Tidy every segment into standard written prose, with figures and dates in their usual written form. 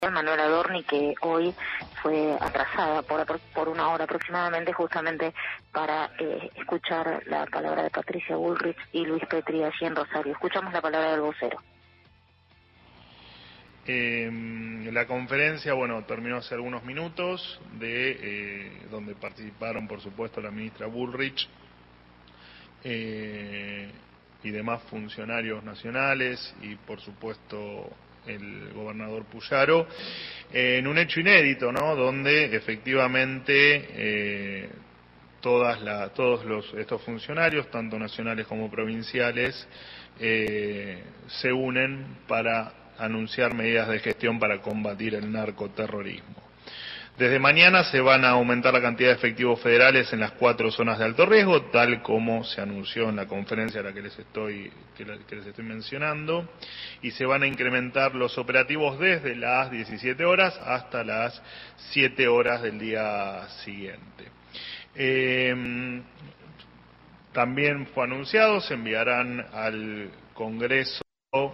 Manuel Adorni, que hoy fue atrasada por una hora aproximadamente, justamente para escuchar la palabra de Patricia Bullrich y Luis Petri allí en Rosario. Escuchamos la palabra del vocero. La conferencia, terminó hace algunos minutos, donde participaron, por supuesto, la ministra Bullrich y demás funcionarios nacionales y, por supuesto, el gobernador Puyaro, en un hecho inédito, ¿no?, donde efectivamente estos funcionarios, tanto nacionales como provinciales, se unen para anunciar medidas de gestión para combatir el narcoterrorismo. Desde mañana se van a aumentar la cantidad de efectivos federales en las 4 zonas de alto riesgo, tal como se anunció en la conferencia a la que les estoy mencionando, y se van a incrementar los operativos desde las 17 horas hasta las 7 horas del día siguiente. También fue anunciado, se enviarán al Congreso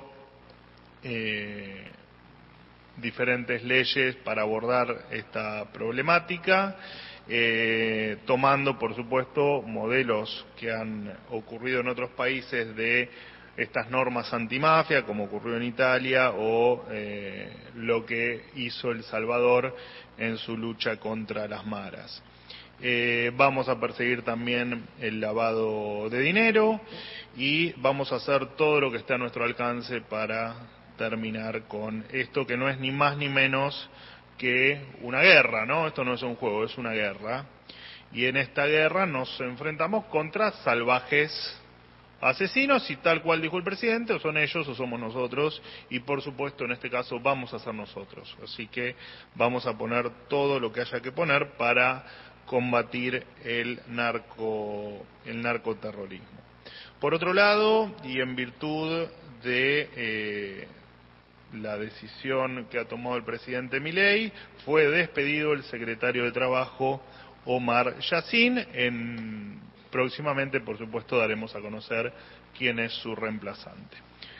diferentes leyes para abordar esta problemática, tomando, por supuesto, modelos que han ocurrido en otros países de estas normas antimafia, como ocurrió en Italia, o lo que hizo El Salvador en su lucha contra las maras. Vamos a perseguir también el lavado de dinero y vamos a hacer todo lo que esté a nuestro alcance para terminar con esto, que no es ni más ni menos que una guerra, ¿no? Esto no es un juego, es una guerra. Y en esta guerra nos enfrentamos contra salvajes asesinos, y tal cual dijo el presidente, o son ellos o somos nosotros, y por supuesto en este caso vamos a ser nosotros. Así que vamos a poner todo lo que haya que poner para combatir el narcoterrorismo. Por otro lado, y en virtud de la decisión que ha tomado el presidente Milei, fue despedido el secretario de Trabajo Omar Yassin. Próximamente, por supuesto, daremos a conocer quién es su reemplazante.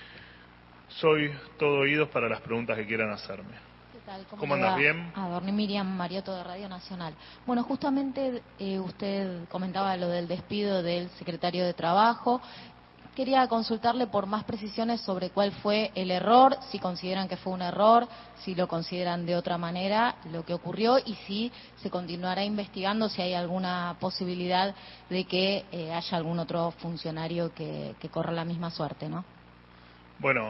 Soy todo oídos para las preguntas que quieran hacerme. ¿Qué tal? ¿Cómo andas? ¿Bien? Adorni, Miriam Mariotto de Radio Nacional. Bueno, justamente usted comentaba lo del despido del secretario de Trabajo. Quería consultarle por más precisiones sobre cuál fue el error, si consideran que fue un error, si lo consideran de otra manera, lo que ocurrió, y si se continuará investigando, si hay alguna posibilidad de que haya algún otro funcionario que corra la misma suerte, ¿no? Bueno,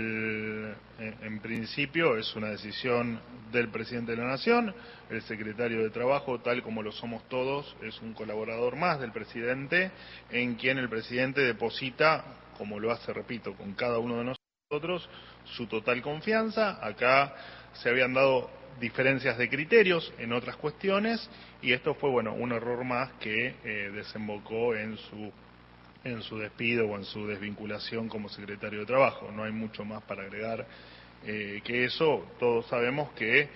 en principio es una decisión del presidente de la Nación. El secretario de Trabajo, tal como lo somos todos, es un colaborador más del presidente, en quien el presidente deposita, como lo hace, repito, con cada uno de nosotros, su total confianza. Acá se habían dado diferencias de criterios en otras cuestiones, y esto fue, un error más que desembocó en su despido o en su desvinculación como secretario de Trabajo. No hay mucho más para agregar que eso. Todos sabemos que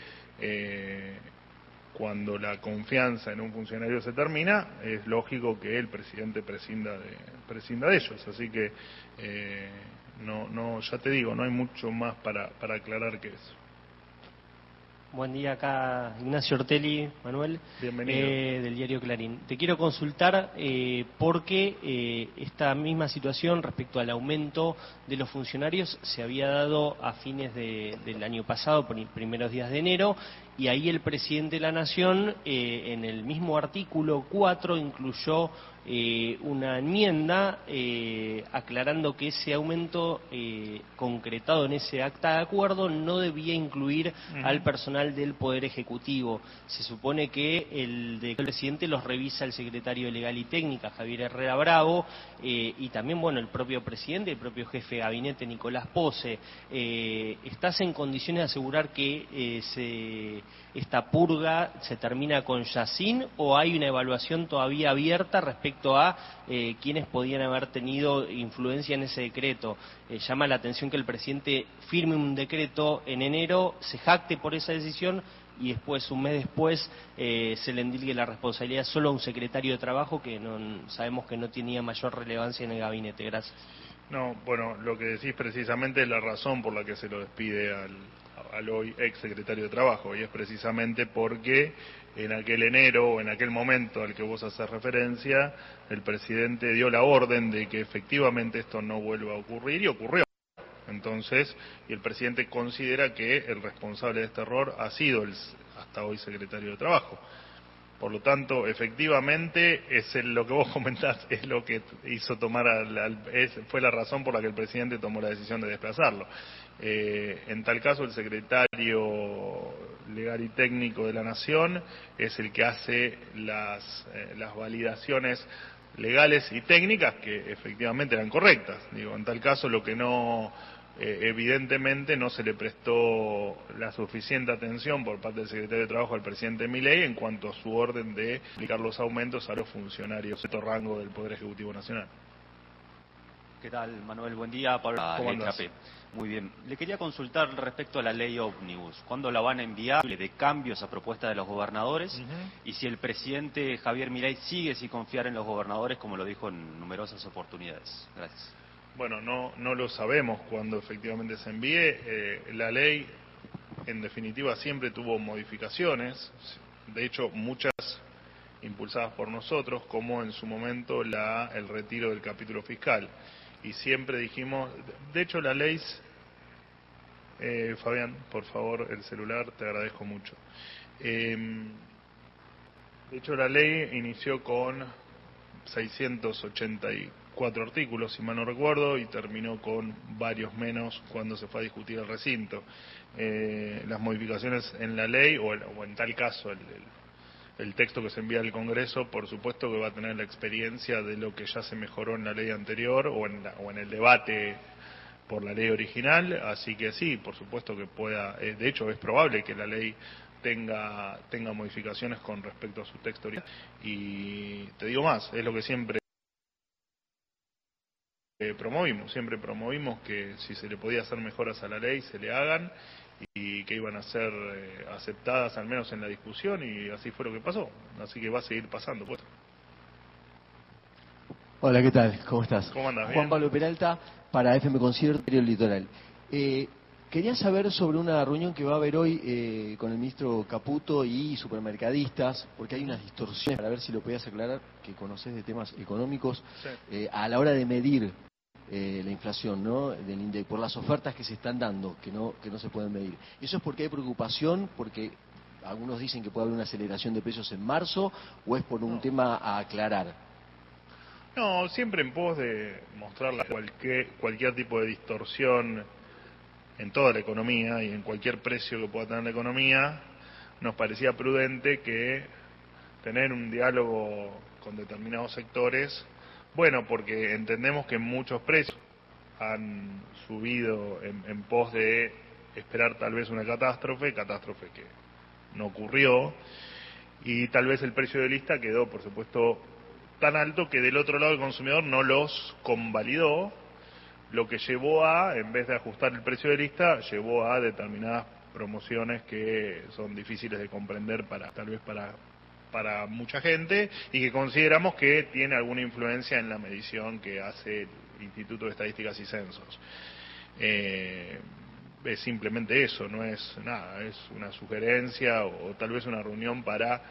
cuando la confianza en un funcionario se termina, es lógico que el presidente prescinda de ellos. Así que, ya te digo, no hay mucho más para aclarar que eso. Buen día, acá Ignacio Ortelli, Manuel, del diario Clarín. Te quiero consultar porque esta misma situación respecto al aumento de los funcionarios se había dado a fines del año pasado, por primeros días de enero, y ahí el presidente de la Nación, en el mismo artículo 4, incluyó una enmienda aclarando que ese aumento concretado en ese acta de acuerdo no debía incluir al personal del Poder Ejecutivo. Se supone que el presidente los revisa el secretario de Legal y Técnica, Javier Herrera Bravo, y también, el propio presidente, el propio jefe de gabinete, Nicolás Pose. ¿Estás en condiciones de asegurar que esta purga se termina con Yassin, o hay una evaluación todavía abierta respecto a quienes podían haber tenido influencia en ese decreto? Llama la atención que el presidente firme un decreto en enero, se jacte por esa decisión, y después, un mes después, se le endilgue la responsabilidad solo a un secretario de Trabajo que sabemos que no tenía mayor relevancia en el gabinete. Gracias. No, lo que decís precisamente es la razón por la que se lo despide al hoy ex secretario de Trabajo, y es precisamente porque en aquel enero o en aquel momento al que vos haces referencia, el presidente dio la orden de que efectivamente esto no vuelva a ocurrir, y ocurrió. Entonces, y el presidente considera que el responsable de este error ha sido el hasta hoy secretario de Trabajo. Por lo tanto, efectivamente, lo que vos comentás es lo que hizo tomar, fue la razón por la que el presidente tomó la decisión de desplazarlo. En tal caso, el secretario legal y técnico de la Nación es el que hace las validaciones legales y técnicas que efectivamente eran correctas. Digo, en tal caso, lo que no... evidentemente no se le prestó la suficiente atención por parte del secretario de Trabajo al presidente Milei en cuanto a su orden de aplicar los aumentos a los funcionarios de rango del Poder Ejecutivo Nacional. ¿Qué tal, Manuel? Buen día. Pablo, letra P. Muy bien. Le quería consultar respecto a la ley Ómnibus. ¿Cuándo la van a enviar? ¿De cambios a propuesta de los gobernadores? Y si el presidente Javier Milei sigue sin confiar en los gobernadores, como lo dijo en numerosas oportunidades. Gracias. Bueno, no lo sabemos cuándo efectivamente se envíe. La ley, en definitiva, siempre tuvo modificaciones, de hecho muchas impulsadas por nosotros, como en su momento el retiro del capítulo fiscal. Y siempre dijimos, de hecho la ley, Fabián, por favor, el celular, te agradezco mucho. De hecho la ley inició con 684 artículos, si mal no recuerdo, y terminó con varios menos cuando se fue a discutir el recinto. Las modificaciones en la ley, o en tal caso el texto que se envía al Congreso, por supuesto que va a tener la experiencia de lo que ya se mejoró en la ley anterior o en el debate por la ley original, así que sí, por supuesto que pueda, de hecho es probable que la ley tenga modificaciones con respecto a su texto original. Y te digo más, es lo que siempre promovimos que si se le podía hacer mejoras a la ley se le hagan, y que iban a ser aceptadas al menos en la discusión, y así fue lo que pasó, así que va a seguir pasando, pues. Hola, ¿qué tal? ¿Cómo estás? ¿Cómo andas? Juan Pablo Peralta, para FM Concierto, Diario Litoral. Quería saber sobre una reunión que va a haber hoy con el ministro Caputo y supermercadistas, porque hay unas distorsiones, para ver si lo podías aclarar, que conocés de temas económicos, sí. A la hora de medir la inflación, ¿no? Del INDEC, por las ofertas que se están dando, que no se pueden medir. ¿Eso es porque hay preocupación, porque algunos dicen que puede haber una aceleración de precios en marzo, o es por un tema a aclarar? No, siempre en pos de mostrar cualquier tipo de distorsión en toda la economía y en cualquier precio que pueda tener la economía, nos parecía prudente que tener un diálogo con determinados sectores, bueno, porque entendemos que muchos precios han subido en pos de esperar tal vez una catástrofe que no ocurrió, y tal vez el precio de lista quedó, por supuesto, tan alto que del otro lado el consumidor no los convalidó, lo que llevó a, en vez de ajustar el precio de lista, llevó a determinadas promociones que son difíciles de comprender tal vez para mucha gente, y que consideramos que tiene alguna influencia en la medición que hace el Instituto de Estadísticas y Censos. Es simplemente eso, no es nada, es una sugerencia o tal vez una reunión para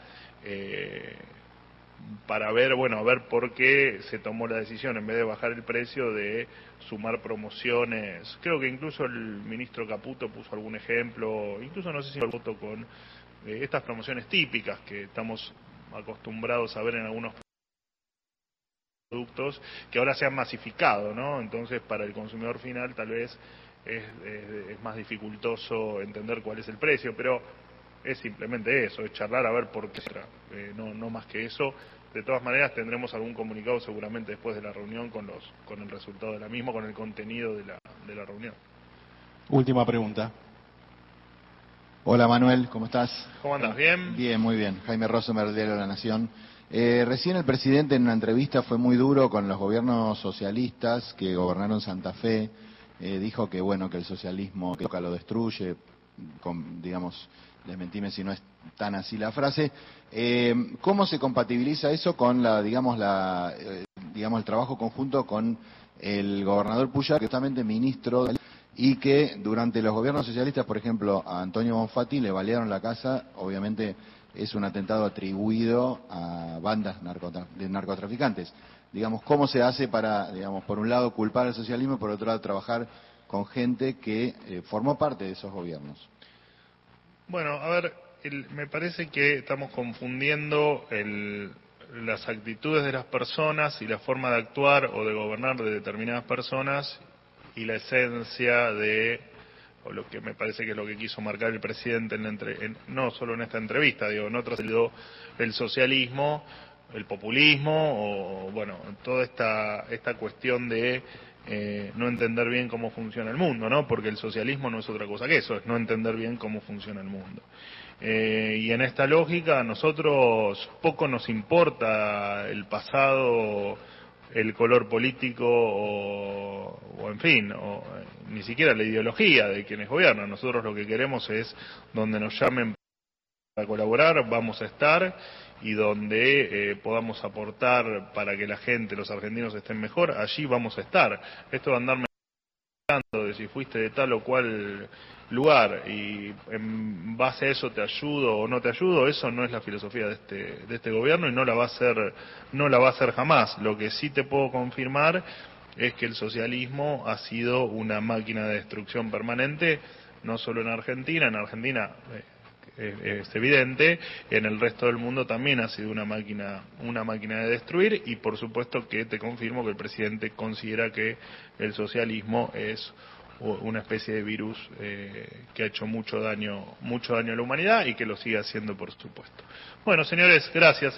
ver, a ver por qué se tomó la decisión, en vez de bajar el precio, de sumar promociones. Creo que incluso el ministro Caputo puso algún ejemplo, incluso no sé si lo con estas promociones típicas que estamos acostumbrados a ver en algunos productos, que ahora se han masificado, ¿no? Entonces, para el consumidor final tal vez es más dificultoso entender cuál es el precio, pero es simplemente eso, es charlar a ver por qué, no más que eso. De todas maneras tendremos algún comunicado seguramente después de la reunión con el resultado de la misma, con el contenido de la reunión. Última pregunta. Hola Manuel, ¿cómo estás? ¿Cómo andas? ¿Bien? Bien, muy bien. Jaime Rosenberg, Diario de la Nación. Recién el presidente en una entrevista fue muy duro con los gobiernos socialistas que gobernaron Santa Fe. Dijo que que el socialismo que lo destruye, digamos, desmentime si no es tan así la frase. ¿Cómo se compatibiliza eso con el trabajo conjunto con el gobernador Pujol, que es justamente ministro, y que durante los gobiernos socialistas, por ejemplo, a Antonio Bonfatti le balearon la casa, obviamente es un atentado atribuido a bandas de narcotraficantes. Digamos, ¿cómo se hace para, digamos, por un lado culpar al socialismo y por otro lado trabajar con gente que formó parte de esos gobiernos? Bueno, a ver, me parece que estamos confundiendo las actitudes de las personas y la forma de actuar o de gobernar de determinadas personas y la esencia o lo que me parece que es lo que quiso marcar el presidente no solo en esta entrevista, digo, en otras el socialismo, el populismo, o bueno, toda esta cuestión de no entender bien cómo funciona el mundo, ¿no? Porque el socialismo no es otra cosa que eso, es no entender bien cómo funciona el mundo. Y en esta lógica a nosotros poco nos importa el pasado, el color político o en fin, ni siquiera la ideología de quienes gobiernan. Nosotros lo que queremos es donde nos llamen para colaborar, vamos a estar, y donde podamos aportar para que la gente, los argentinos estén mejor, allí vamos a estar. Esto de andarme de si fuiste de tal o cual lugar y en base a eso te ayudo o no te ayudo, eso no es la filosofía de este gobierno y no la va a hacer jamás. Lo que sí te puedo confirmar es que el socialismo ha sido una máquina de destrucción permanente, no solo en Argentina es evidente, en el resto del mundo también ha sido una máquina de destruir, y por supuesto que te confirmo que el presidente considera que el socialismo es una especie de virus que ha hecho mucho daño a la humanidad y que lo sigue haciendo, por supuesto. Bueno, señores, gracias.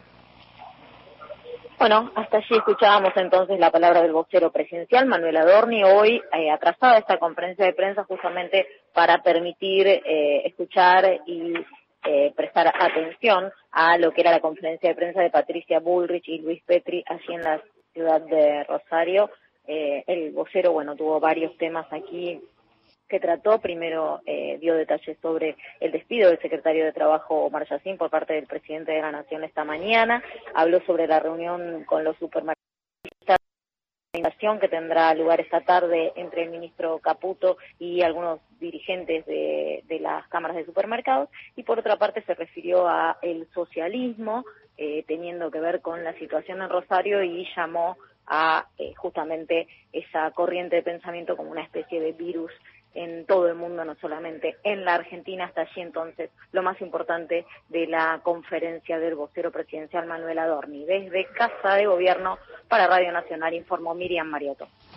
Bueno, hasta allí escuchábamos entonces la palabra del vocero presidencial, Manuel Adorni, hoy atrasada esta conferencia de prensa justamente para permitir escuchar y prestar atención a lo que era la conferencia de prensa de Patricia Bullrich y Luis Petri allí en la ciudad de Rosario. El vocero, bueno, tuvo varios temas aquí que trató. Primero dio detalles sobre el despido del secretario de Trabajo, Omar Yassin, por parte del presidente de la Nación esta mañana. Habló sobre la reunión con los supermercados que tendrá lugar esta tarde entre el ministro Caputo y algunos dirigentes de las cámaras de supermercados. Y por otra parte se refirió a el socialismo, teniendo que ver con la situación en Rosario, y llamó a justamente esa corriente de pensamiento como una especie de virus en todo el mundo, no solamente en la Argentina. Hasta allí entonces lo más importante de la conferencia del vocero presidencial Manuel Adorni. Desde Casa de Gobierno para Radio Nacional informó Miriam Mariotto.